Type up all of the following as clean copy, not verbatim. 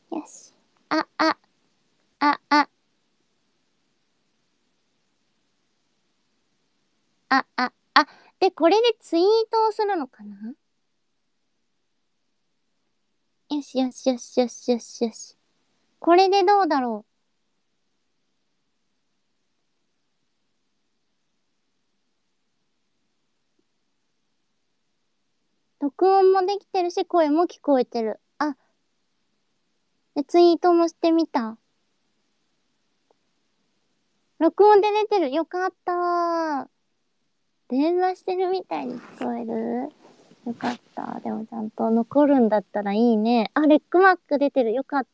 よし。あ、あ、あ、あ、あ。で、これでツイートをするのかな？よしよしよしよしよしよし。これでどうだろう。録音もできてるし、声も聞こえてる。あ、で、ツイートもしてみた。録音で出てる。よかったー。電話してるみたいに聞こえる。よかった。でもちゃんと残るんだったらいいね。あ、レックマーク出てる。よかった。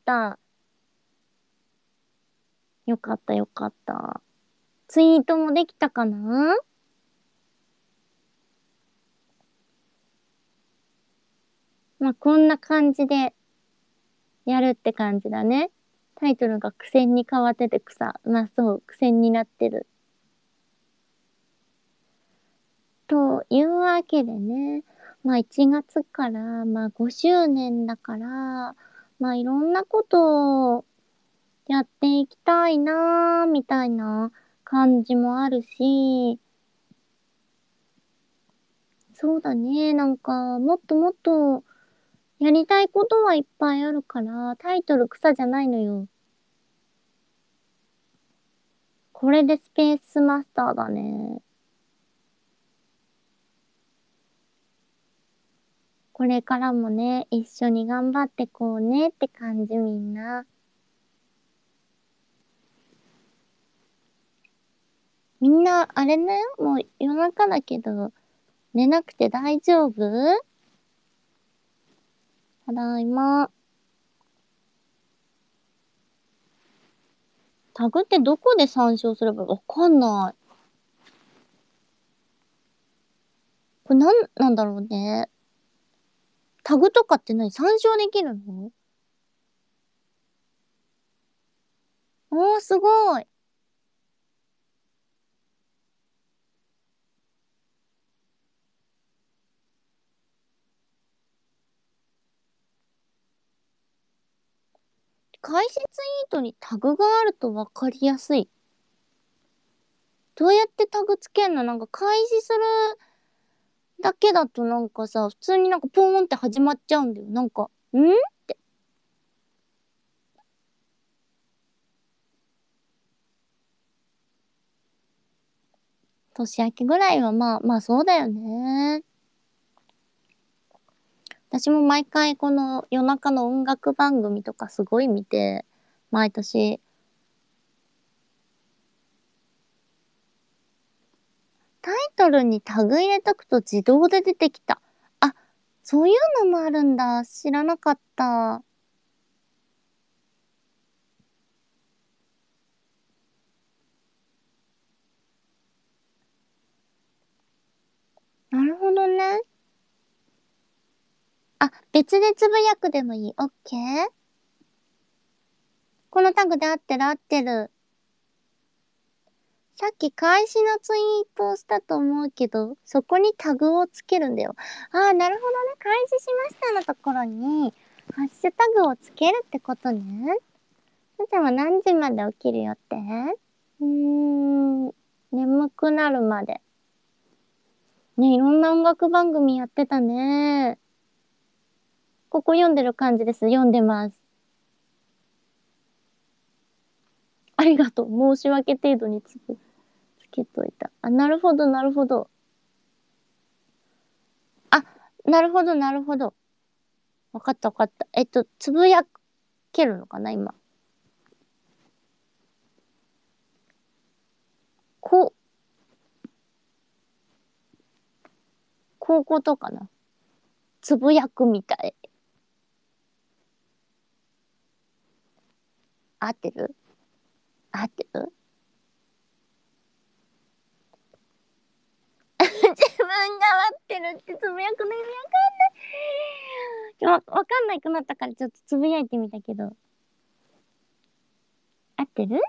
よかったよかった。ツイートもできたかな？まあ、こんな感じでやるって感じだね。タイトルが苦戦に変わっててまあそう、苦戦になってる。というわけでね。まあ1月から、まあ5周年だから、まあいろんなことをやっていきたいなーみたいな感じもあるし、そうだね。なんか、もっともっとやりたいことはいっぱいあるから、タイトル草じゃないのよ。これでスペースマスターだね。これからもね、一緒に頑張ってこうねって感じみんな。みんな、あれね、もう夜中だけど、寝なくて大丈夫？ただいま。タグってどこで参照すればわかんない。これなんだろうね。タグとかって参照できるの？おー、すごい。開始ツイートにタグがあるとわかりやすい。どうやってタグつけんの？なんか開始するだけだとなんかさ、普通になんかポーンって始まっちゃうんだよ。なんか、年明けぐらいはまあまあそうだよね。私も毎回この夜中の音楽番組とかすごい見て、毎年、タイトルにタグ入れとくと自動で出てきた。あ、そういうのもあるんだ。知らなかった。なるほどね。あ、別でつぶやくでもいい。オッケー。このタグで合ってる合ってる。さっき開始のツイートをしたと思うけど、そこにタグをつけるんだよ。ああ、なるほどね。開始しましたのところに、ハッシュタグをつけるってことね。さちゃんは何時まで起きる予定？眠くなるまで。ね、いろんな音楽番組やってたね。ここ読んでる感じです。読んでます。ありがとう。申し訳程度につけといた。あ、なるほど、なるほど。あ、なるほど、なるほど。わかったわかった。つぶやけるのかな、今。こう、こういうことかな。つぶやくみたい。合ってる？合ってる？自分が合ってるってつぶやくの意味わかんないくなったからちょっとつぶやいてみたけど。合ってる？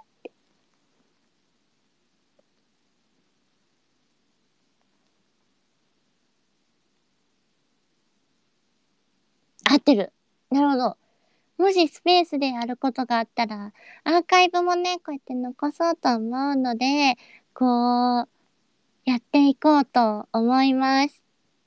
合ってる。なるほど。 もしスペースでやることがあったら、アーカイブもね、こうやって残そうと思うので、こう、やっていこうと思います。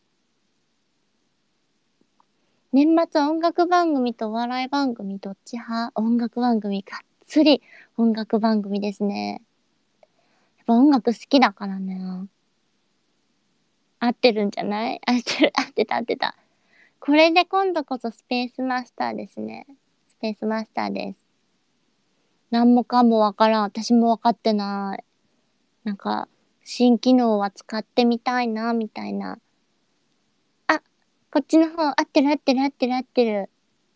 年末音楽番組とお笑い番組どっち派？音楽番組、がっつり音楽番組ですね。やっぱ音楽好きだからね。合ってるんじゃない？合ってる、合ってた、合ってた。これで今度こそスペースマスターですね。スペースマスターです。何もかもわからん。私もわかってない。なんか、新機能は使ってみたいな、みたいな。あ、こっちの方、合ってる合ってる合ってる合ってる。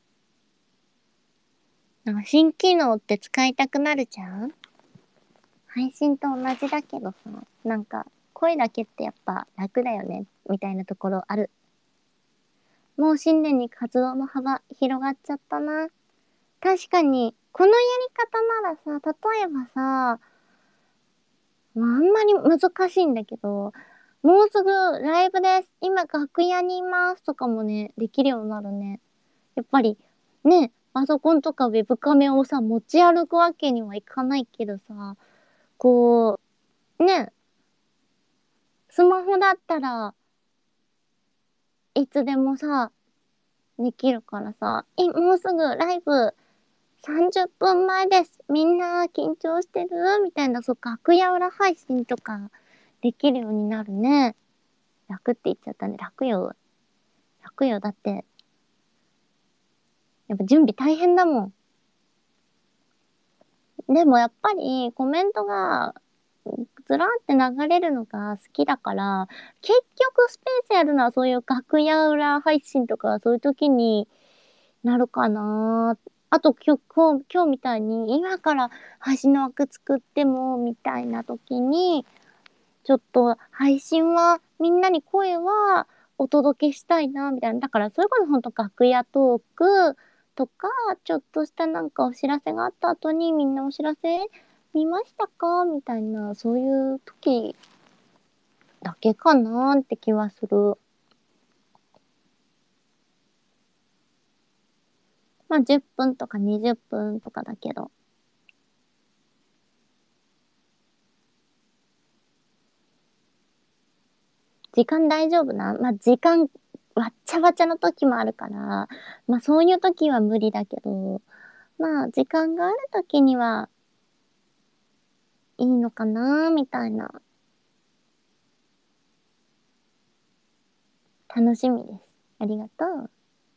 なんか新機能って使いたくなるじゃん？配信と同じだけどさ、なんか、声だけってやっぱ楽だよね、みたいなところある。もう新年に活動の幅広がっちゃったな。確かに、このやり方ならさ、例えばさ、まあ、あんまり難しいんだけど、もうすぐライブです。今楽屋にいますとかもね、できるようになるね。やっぱり、ね、パソコンとかウェブカメをさ、持ち歩くわけにはいかないけどさ、こう、ね、スマホだったらいつでもさ、できるからさ、もうすぐライブ30分前です。みんな緊張してるみたいな、そう、楽屋裏配信とかできるようになるね。楽って言っちゃったね。楽よ。楽よ。だって、やっぱ準備大変だもん。でもやっぱりコメントがずらーって流れるのが好きだから、結局スペースやるのはそういう楽屋裏配信とかそういう時になるかな。あと今日みたいに今から配信の枠作ってもみたいな時に、ちょっと配信はみんなに声はお届けしたいな、みたいな。だからそれこそほんと楽屋トークとか、ちょっとしたなんかお知らせがあった後にみんなお知らせ見ましたかみたいな、そういう時だけかなって気はする。まあ10分とか20分とかだけど。時間大丈夫な？まあ時間わっちゃわちゃの時もあるから、まあそういう時は無理だけど、まあ時間がある時にはいいのかなみたいな。楽しみです。ありがとう。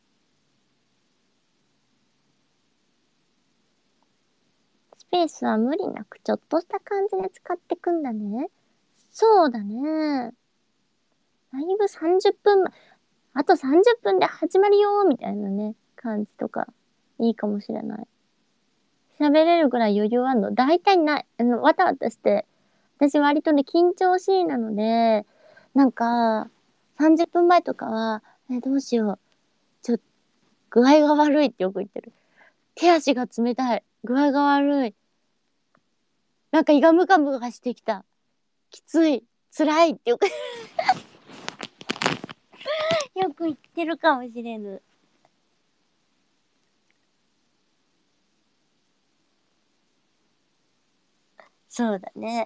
スペースは無理なくちょっとした感じで使ってくんだね。そうだね。ライブ30分あと30分で始まるよみたいなね、感じとか、いいかもしれない。喋れるぐらい余裕あんの？大体ない。わたわたして。私割とね、緊張しいなので、なんか、30分前とかは、どうしよう。ちょ、具合が悪いってよく言ってる。手足が冷たい。具合が悪い。なんか胃がムカムカしてきた。きつい。辛いってよくよく言ってるかもしれぬ。そうだね。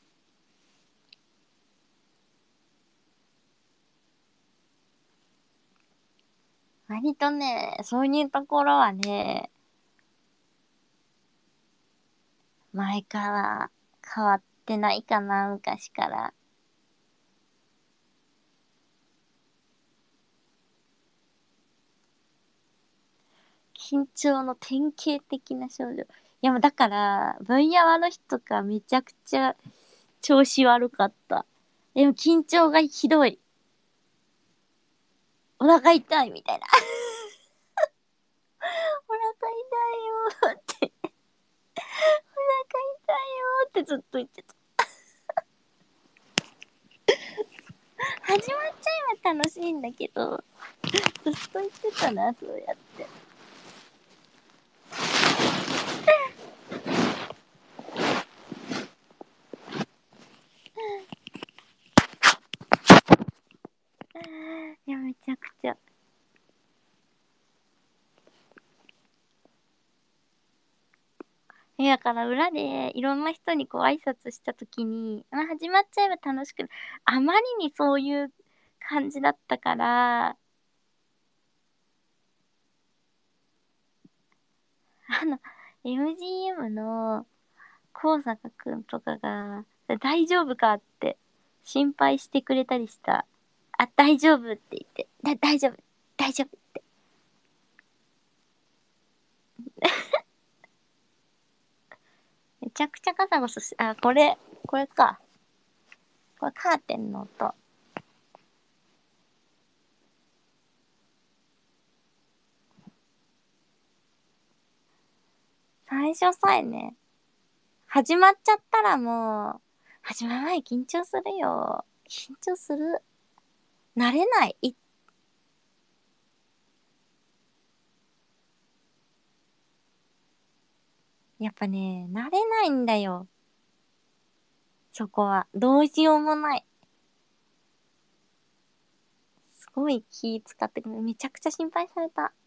割とね、そういうところはね、前から変わってないかな、昔から。緊張の典型的な症状。いや、もうだから、分野の人とかめちゃくちゃ調子悪かった。でも緊張がひどい。お腹痛いみたいな。お腹痛いよって、お腹痛いよってずっと言ってた。始まっちゃえば楽しいんだけど、ずっと言ってたな、そうやって。いや、めちゃくちゃ。 だから裏でいろんな人にこう挨拶した時に、始まっちゃえば楽しくあまりにそういう感じだったから、あの、MGM の高坂くんとかが、大丈夫かって心配してくれたりした。あ、大丈夫って言って、大丈夫、大丈夫って。めちゃくちゃガサゴソし、これか。これカーテンの音。最初さえね、始まっちゃったらもう、始まる前緊張するよ。緊張する。慣れない。やっぱね、慣れないんだよ。そこは。どうしようもない。すごい気使ってくる。めちゃくちゃ心配された。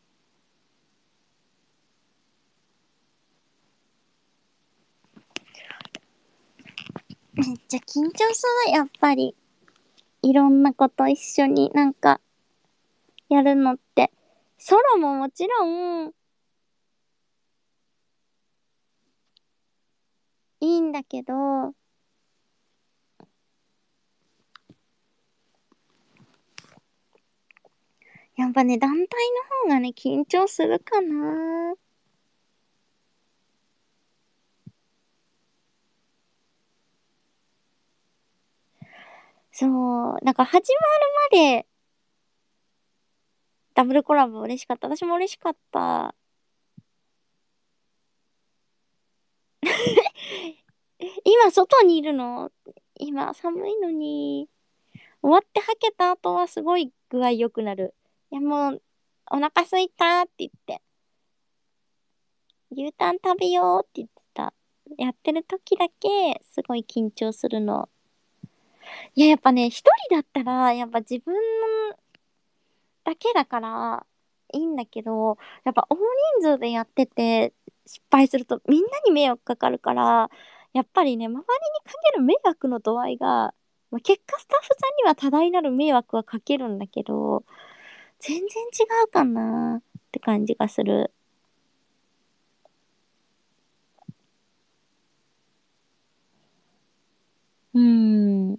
めっちゃ緊張する、やっぱり。いろんなこと一緒にやるのって。ソロももちろんいいんだけど、やっぱね、団体の方がね、緊張するかな。そう。なんか始まるまでダブルコラボ嬉しかった。私も嬉しかった。今外にいるの？今寒いのに。終わって吐けた後はすごい具合良くなる。いやもう、お腹すいたって言って、牛タン食べようって言ってた。やってる時だけすごい緊張するの。いや、やっぱね、一人だったら、やっぱ自分だけだからいいんだけど、やっぱ大人数でやってて失敗するとみんなに迷惑かかるから、やっぱりね、周りにかける迷惑の度合いが、結果スタッフさんには多大なる迷惑はかけるんだけど、全然違うかなって感じがする。うーん。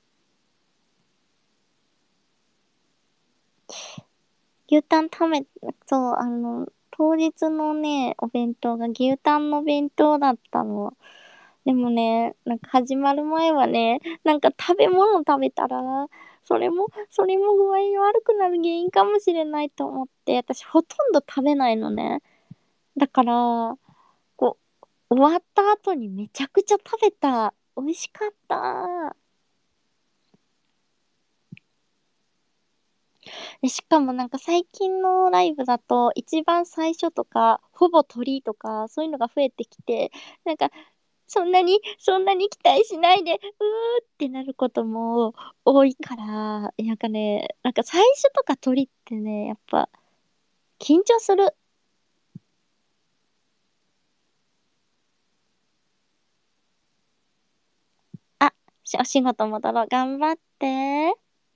牛タン食べ、そう、当日のね、お弁当が牛タンの弁当だったの。でもね、始まる前はね、食べ物食べたら、それも具合悪くなる原因かもしれないと思って、私ほとんど食べないのね。だから、こ終わった後にめちゃくちゃ食べた。美味しかった。で、しかも最近のライブだと、一番最初とか、ほぼ鳥とか、そういうのが増えてきて、なんか、そんなに期待しないで、ってなることも多いから、最初とか鳥ってね、やっぱ、緊張する。あ、お仕事戻ろう。頑張って。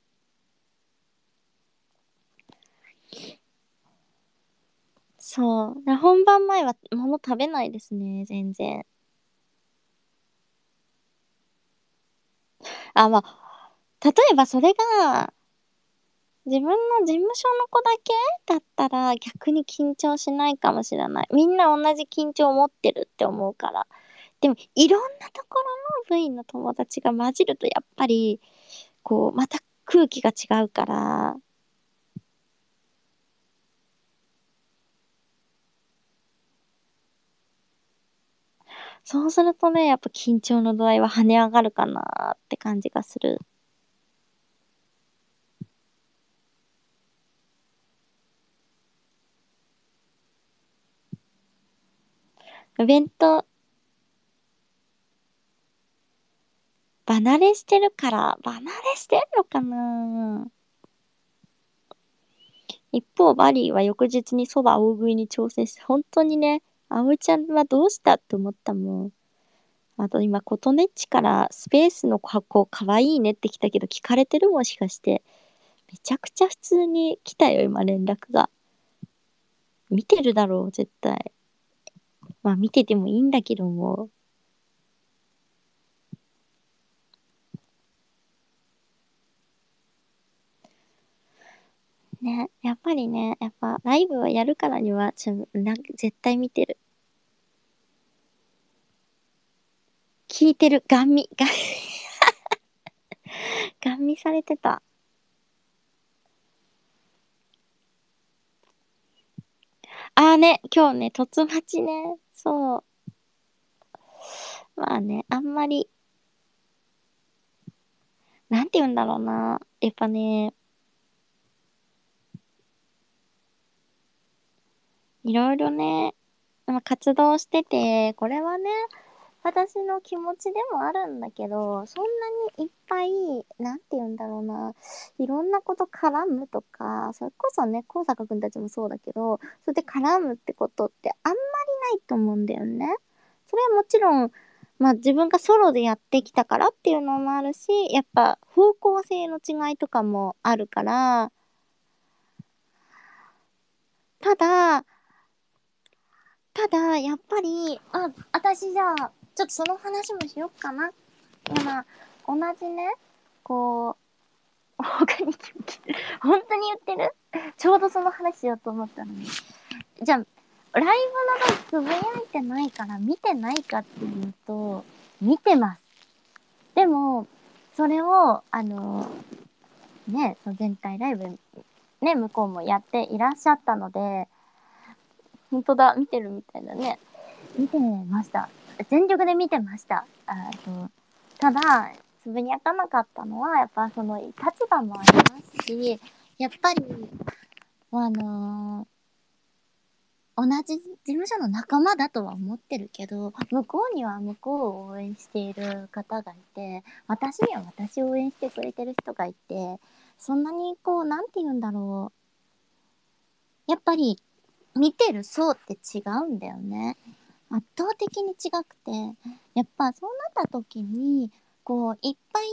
そう。本番前は物食べないですね、全然。あ、例えばそれが、自分の事務所の子だけだったら逆に緊張しないかもしれない。みんな同じ緊張を持ってるって思うから。でも、いろんなところの部員の友達が混じるとやっぱり、また空気が違うから、そうするとね、やっぱ緊張の度合いは跳ね上がるかなって感じがする。イベント、離れしてるから、離れしてんのかな。一方、バリーは翌日に蕎麦大食いに挑戦して、本当にね、 葵ちゃんはどうしたって思ったもん。あと今、琴音っちからスペースの箱かわいいねって来たけど、聞かれてるもしかして。めちゃくちゃ普通に来たよ、今連絡が。見てるだろう、絶対。まあ見ててもいいんだけども。ね、やっぱりね、やっぱライブはやるからには、絶対見てる。聞いてる、ガン見、ガン見されてた。あーね、今日ね、突待ちね。そう。まあね、あんまり、なんて言うんだろうな。やっぱね、いろいろね、まあ、活動してて、これはね、私の気持ちでもあるんだけど、そんなにいっぱい、なんて言うんだろうな、いろんなこと絡むとか、それこそね、高坂くんたちもそうだけど、それで絡むってことってあんまりないと思うんだよね。それはもちろん、まあ自分がソロでやってきたからっていうのもあるし、やっぱ方向性の違いとかもあるから、ただ、やっぱり、私じゃあ、ちょっとその話もしよっかな。今、同じね、こう、他に本当に言ってるちょうどその話しようと思ったのに。じゃあ、ライブの時つぶやいてないから見てないかっていうと、見てます。でも、それを、ね、その前回ライブ、ね、向こうもやっていらっしゃったので、本当だ、見てるみたいだね。見てました。全力で見てました。ただ、つぶやかなかったのは、やっぱその立場もありますし、やっぱり、あの同じ事務所の仲間だとは思ってるけど、向こうには向こうを応援している方がいて、私には私を応援してくれてる人がいて、そんなにこう、なんて言うんだろう。やっぱり、見てる層って違うんだよね。圧倒的に違くて、やっぱそうなった時に、こう、いっぱい、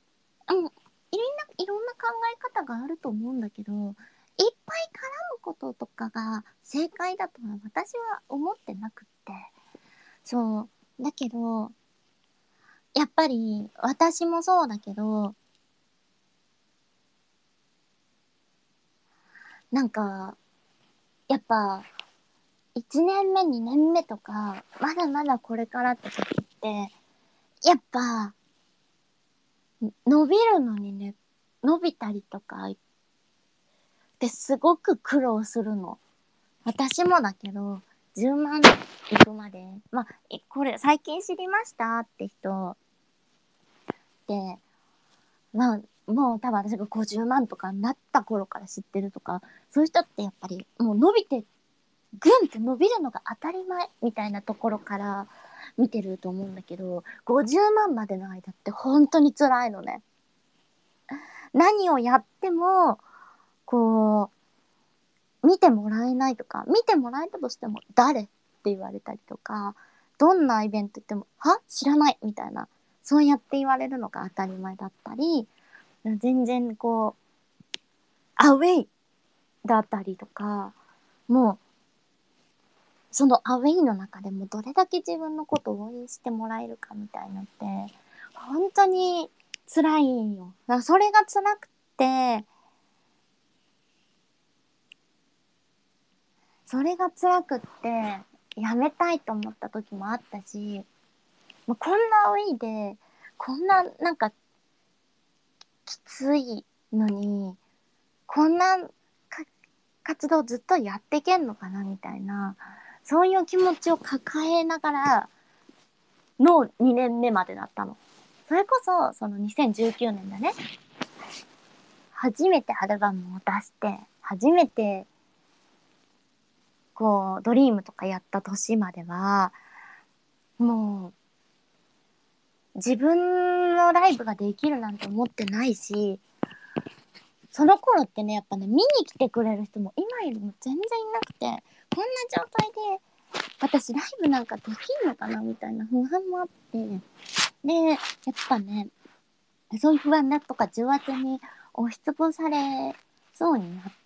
いろんな考え方があると思うんだけど、いっぱい絡むこととかが正解だとは私は思ってなくって。そう。だけど、やっぱり私もそうだけど、なんか、やっぱ、1年目、2年目とか、まだまだこれからって時って、やっぱ、伸びるのにね、伸びたりとかってすごく苦労するの。私もだけど、10万いくまで、まあ、これ最近知りましたって人って、まあ、もう多分私が50万とかになった頃から知ってるとか、そういう人ってやっぱりもう伸びて、ぐんって伸びるのが当たり前みたいなところから見てると思うんだけど、50万までの間って本当に辛いのね。何をやっても、こ見てもらえないとか、見てもらえたとしても誰って言われたりとか、どんなイベント行っても、は知らないみたいな、そうやって言われるのが当たり前だったり、全然こう、アウェイだったりとか、もう、そのアウェイの中でもどれだけ自分のことを応援してもらえるかみたいのって、本当に辛いんよ。だからそれが辛くて、それが辛くって、やめたいと思った時もあったし、もうこんな多いで、こんななんかきついのに、こんな活動ずっとやっていけんのかなみたいな、そういう気持ちを抱えながらの2年目までだったの。それこそ、その2019年だね。初めてアルバムを出して、初めて、こう、ドリームとかやった年までは、もう、自分のライブができるなんて思ってないし、その頃ってね、やっぱね、見に来てくれる人も今よりも全然いなくて、こんな状態で私ライブなんかできんのかなみたいな不安もあって。で、やっぱね、そういう不安だとか重圧に押しつぶされそうになって、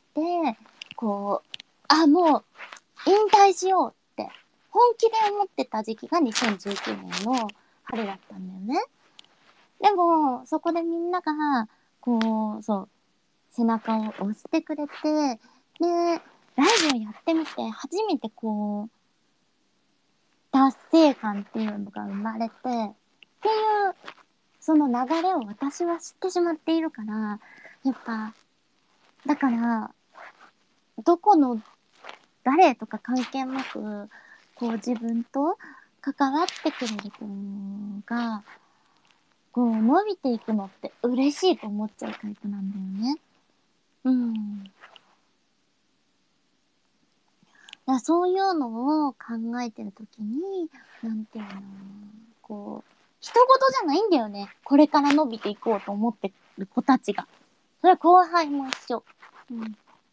こう、あ、もう引退しようって本気で思ってた時期が2019年の春だったんだよね。でも、そこでみんなが、こう、そう、背中を押してくれて、で、ライブをやってみて、初めてこう、達成感っていうのが生まれて、っていう、その流れを私は知ってしまっているから、やっぱ、だから、どこの誰とか関係なく、こう自分と関わってくれる子が、こう伸びていくのって嬉しいと思っちゃうタイプなんだよね。うん。だからそういうのを考えてるときに、なんていうの、こう、人事じゃないんだよね。これから伸びていこうと思ってる子たちが。それは後輩も一緒。うん。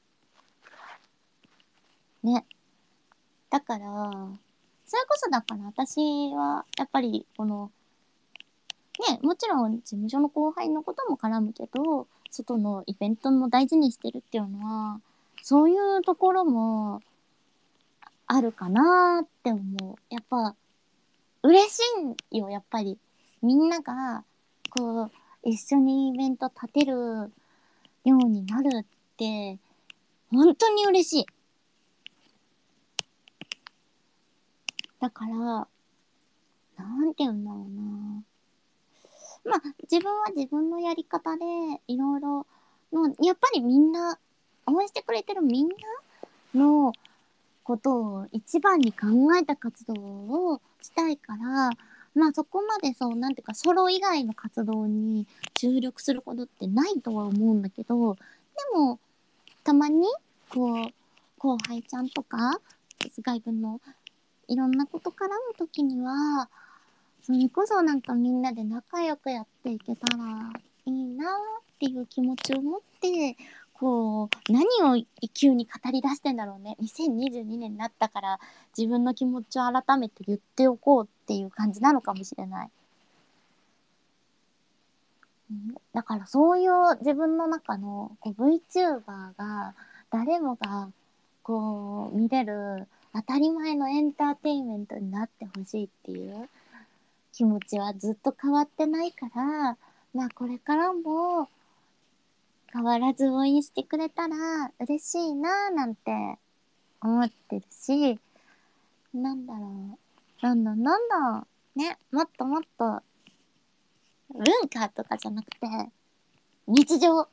ね。だから、それこそだから私は、やっぱり、この、ね、もちろん事務所の後輩のことも絡むけど、外のイベントも大事にしてるっていうのは、そういうところもあるかなーって思う。やっぱ、嬉しいよ、やっぱり。みんなが、こう、一緒にイベント立てるようになるって、本当に嬉しい。だから、なんて言うんだろうな。まあ、自分は自分のやり方で、いろいろの、やっぱりみんな、応援してくれてるみんなのことを一番に考えた活動をしたいから、まあそこまでそう、なんていうか、ソロ以外の活動に注力することってないとは思うんだけど、でも、たまに、こう、後輩ちゃんとか、外部のいろんなこと絡むときには、それこそなんかみんなで仲良くやっていけたらいいなっていう気持ちを持って、こう、何を急に語り出してんだろうね。2022年になったから自分の気持ちを改めて言っておこうっていう感じなのかもしれない。だからそういう自分の中のこう VTuber が誰もがこう見れる当たり前のエンターテインメントになってほしいっていう気持ちはずっと変わってないから、まあこれからも変わらず応援してくれたら嬉しいなぁなんて思ってるし、なんだろう。どんどんどんどんね、もっともっと文化とかじゃなくて日常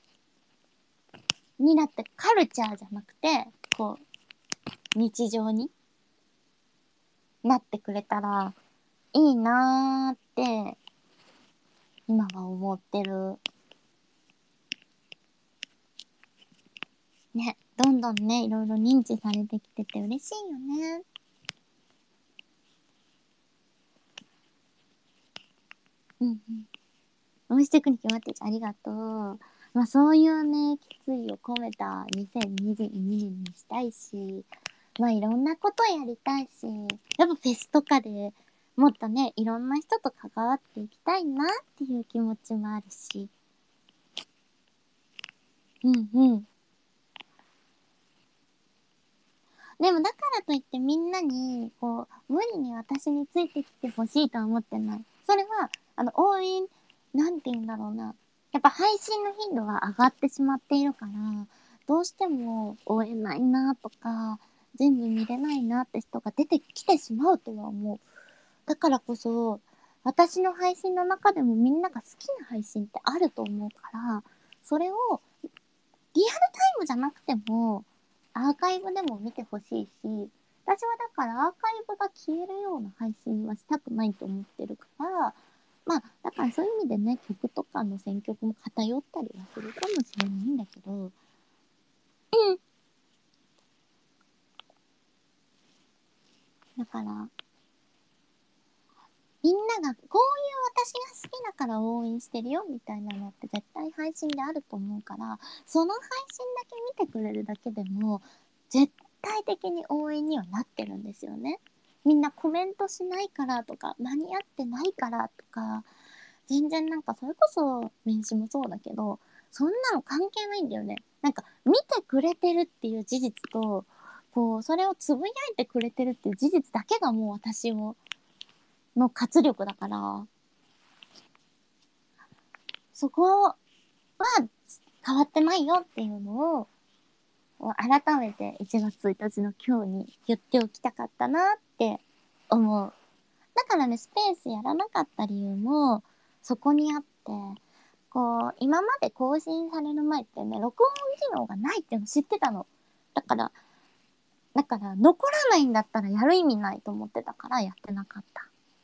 になってカルチャーじゃなくて、こう日常になってくれたらいいなーって今は思ってる。ね、どんどんね、いろいろ認知されてきてて嬉しいよね。うんうん。応援してくに決まってるじゃん。ありがとう。まあそういうね、決意を込めた2022年にしたいし、まあいろんなことやりたいし、やっぱフェスとかでもっとね、いろんな人と関わっていきたいなっていう気持ちもあるし。うんうん。でもだからといってみんなに、こう、無理に私についてきてほしいとは思ってない。それは、応援、なんて言うんだろうな。やっぱ配信の頻度は上がってしまっているから、どうしても追えないなとか、全部見れないなって人が出てきてしまうとは思う。だからこそ、私の配信の中でもみんなが好きな配信ってあると思うから、それをリアルタイムじゃなくても、アーカイブでも見てほしいし、私はだからアーカイブが消えるような配信はしたくないと思ってるから、まあ、だからそういう意味でね、曲とかの選曲も偏ったりはするかもしれないんだけど、うん。だから、みんながこういう私が好きだから応援してるよみたいなのって絶対配信であると思うから、その配信だけ見てくれるだけでも、絶対的に応援にはなってるんですよね。みんなコメントしないからとか、間に合ってないからとか、全然なんかそれこそ民主もそうだけど、そんなの関係ないんだよね。なんか見てくれてるっていう事実と、こう、それをつぶやいてくれてるっていう事実だけがもう私の活力だから、そこは変わってないよっていうのを、改めて1月1日の今日に言っておきたかったなって思う。だからね、スペースやらなかった理由もそこにあって、こう、今まで更新される前ってね、録音機能がないっていうの知ってたの。だから、残らないんだったらやる意味ないと思ってたからやってなかった。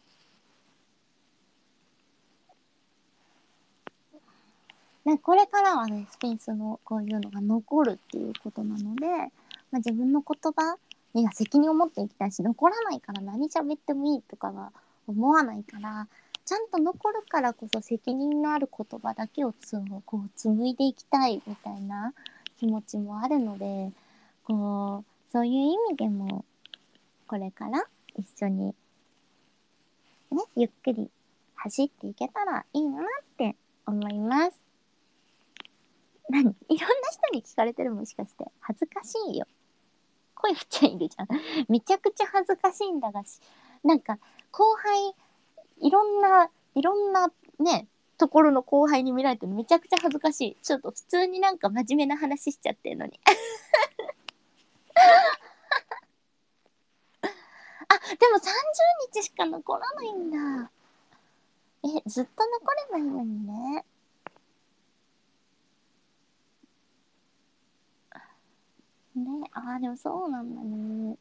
で、これからはね、スペースのこういうのが残るっていうことなので、自分の言葉には責任を持っていきたいし、残らないから何喋ってもいいとかは思わないから、ちゃんと残るからこそ責任のある言葉だけをこう紡いでいきたいみたいな気持ちもあるので、こう、そういう意味でも、これから一緒にね、ゆっくり走っていけたらいいなって思います。いろんな人に聞かれてる、もしかして。恥ずかしいよ。声振っちゃいるじゃん。めちゃくちゃ恥ずかしいんだがし、なんか、後輩、いろんなね、ところの後輩に見られてるのめちゃくちゃ恥ずかしい。ちょっと普通になんか真面目な話しちゃってるのに。あ、でも30日しか残らないんだ。ずっと残ればいいのにね。ね、でもそうなんだね。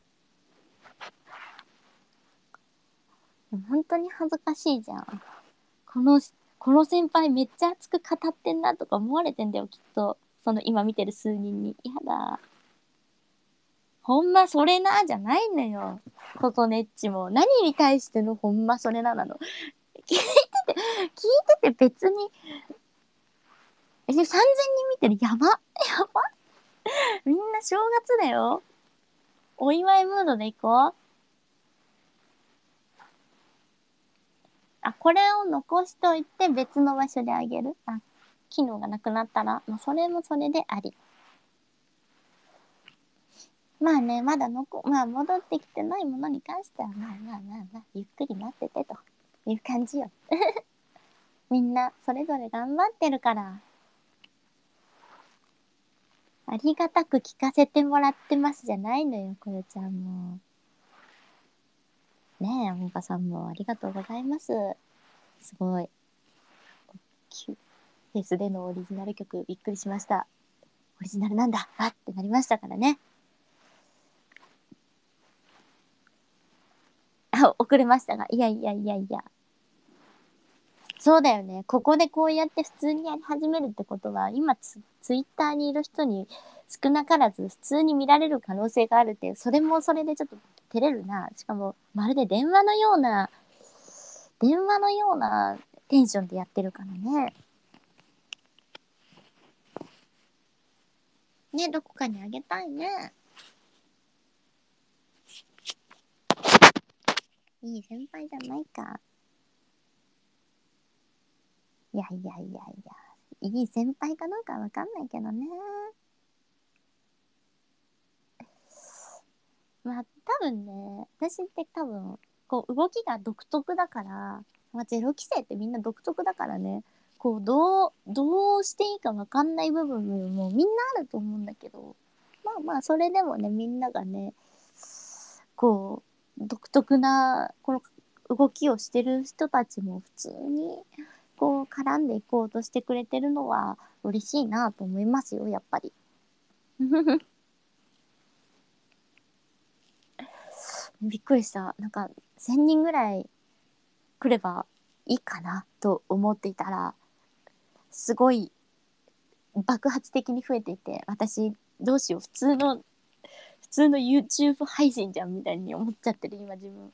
本当に恥ずかしいじゃん。この、この先輩めっちゃ熱く語ってんなとか思われてんだよ、きっと。その今見てる数人に。やだ。ほんまそれな、じゃないのよ。ことねっちも。何に対してのほんまそれななの。聞いてて別に、3000人見てる。やば。やば。みんな正月だよ。お祝いムードで行こう。これを残しといて別の場所であげる。機能がなくなったら、それもそれであり。まあね、まだ戻ってきてないものに関しては、ゆっくり待っててという感じよ。みんな、それぞれ頑張ってるから、ありがたく聞かせてもらってますじゃないのよ、こよちゃんも。ねえ、アンカさんもありがとうございます。すごい。フェスでのオリジナル曲、びっくりしました。オリジナルなんだってなりましたからね。遅れましたが、いや。そうだよね。ここでこうやって普通にやり始めるってことは、今ツイッターにいる人に少なからず普通に見られる可能性があるっていう、それもそれでちょっと照れるな。しかも、まるで電話のようなテンションでやってるからね。ね、どこかにあげたいね。いい先輩じゃないか。いや。いい先輩かどうかわかんないけどね。多分ね、私ってこう、動きが独特だから、ゼロ規制ってみんな独特だからね、こう、どうしていいかわかんない部分もみんなあると思うんだけど、それでもね、みんながね、こう、独特な、この動きをしてる人たちも普通に、こう、絡んでいこうとしてくれてるのは嬉しいなと思いますよ、やっぱり。びっくりした。1000人ぐらい来ればいいかなと思っていたら、すごい爆発的に増えていて、私、どうしよう、普通の YouTube 配信じゃんみたいに思っちゃってる、今自分。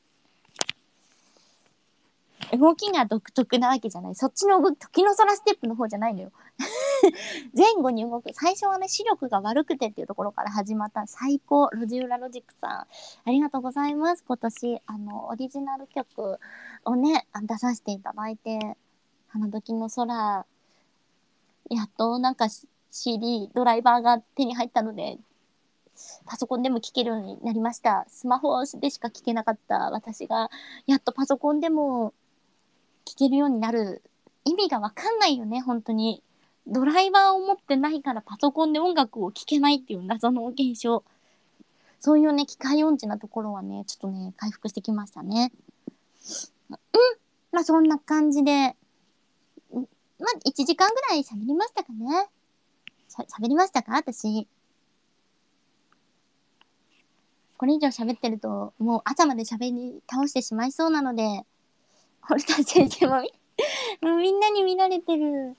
動きが独特なわけじゃない。そっちの時の空ステップの方じゃないのよ。 前後に動く。最初はね、視力が悪くてっていうところから始まった最高、路地裏ロジックさん。ありがとうございます。今年、オリジナル曲をね、出させていただいて、花時の空、やっとなんか CD、ドライバーが手に入ったので、パソコンでも聴けるようになりました。スマホでしか聴けなかった私が、やっとパソコンでも聴けるようになる。意味がわかんないよね、本当に。ドライバーを持ってないからパソコンで音楽を聴けないっていう謎の現象。そういうね、機械音痴なところはね、ちょっとね、回復してきましたね。まあそんな感じで、まあ1時間ぐらい喋りましたかね。喋りましたか私。これ以上喋ってると、もう朝まで喋り倒してしまいそうなので、堀田先生ももうみんなに見られてる。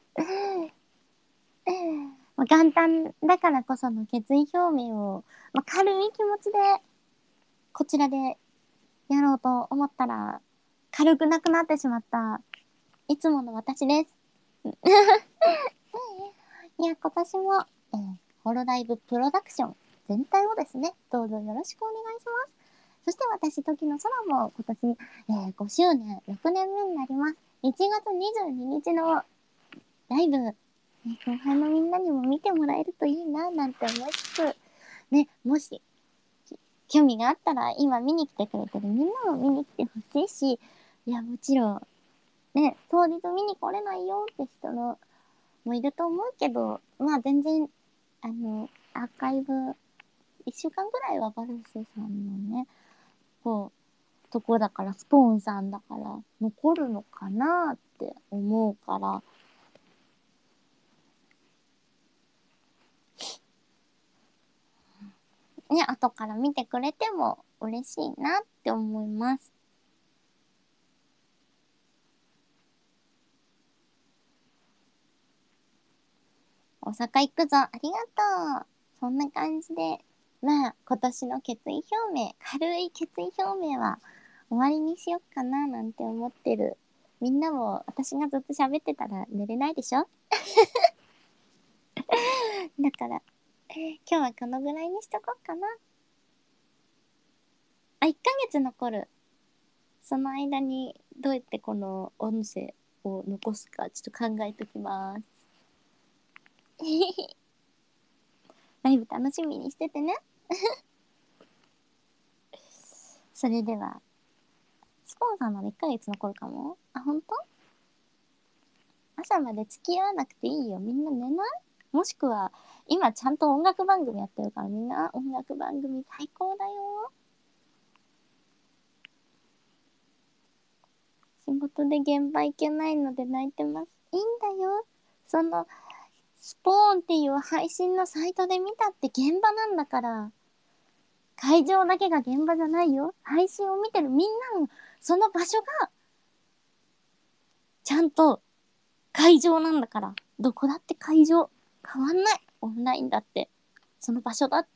元旦だからこその決意表明を、軽い気持ちで、こちらでやろうと思ったら、軽くなくなってしまった、いつもの私です。いや、今年も、ホロライブプロダクション全体をですね、どうぞよろしくお願いします。そして私、時の空も今年、5周年、6年目になります。1月22日のライブ、後輩のみんなにも見てもらえるといいな、なんて思いつつ、ね、もし、興味があったら、今見に来てくれてるみんなも見に来てほしいし、いや、もちろん、ね、当日見に来れないよって人のもいると思うけど、まあ全然、アーカイブ、1週間ぐらいはバルセさんのね、こう、とこだから、スポーンさんだから、残るのかなって思うから、ね、後から見てくれても嬉しいなって思います。大阪行くぞ。ありがとう。そんな感じで、まあ、今年の決意表明、軽い決意表明は終わりにしよっかななんて思ってる。みんなも私がずっと喋ってたら寝れないでしょだから、今日はこのぐらいにしとこうかな。1ヶ月残る。その間にどうやってこの音声を残すかちょっと考えときます。ライブ楽しみにしててね。それでは、スポンサーまで1ヶ月残るかも。あ、ほんと？朝まで付き合わなくていいよ。みんな寝ない？もしくは、今ちゃんと音楽番組やってるからみんな音楽番組最高だよ。仕事で現場行けないので泣いてます。いいんだよ。その、スポーンっていう配信のサイトで見たって現場なんだから。会場だけが現場じゃないよ。配信を見てるみんなの、その場所が、ちゃんと会場なんだから。どこだって会場。変わんない。オンラインだって。その場所だって。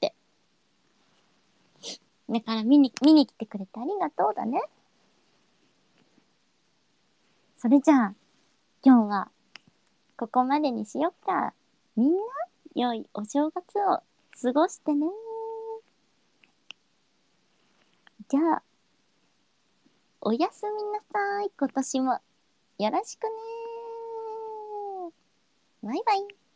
だから見に来てくれてありがとうだね。それじゃあ、今日は、ここまでにしよっか。みんな、良いお正月を過ごしてね。じゃあ、おやすみなさい。今年もよろしくね。バイバイ。